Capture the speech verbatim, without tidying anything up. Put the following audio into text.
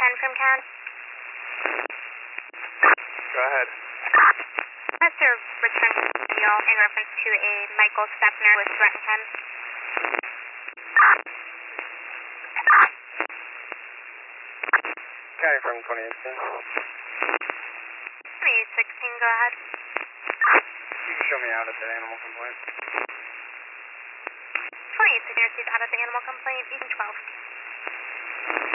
ten from Ken. Go ahead. Mister Return Daniel in reference to a Michael Stepner with Brett and Ken. County from twenty eighteen. twenty-eight sixteen, go ahead. You can show me out at the animal complaint. twenty-eight sixteen received out at the animal complaint, Eaton twelve.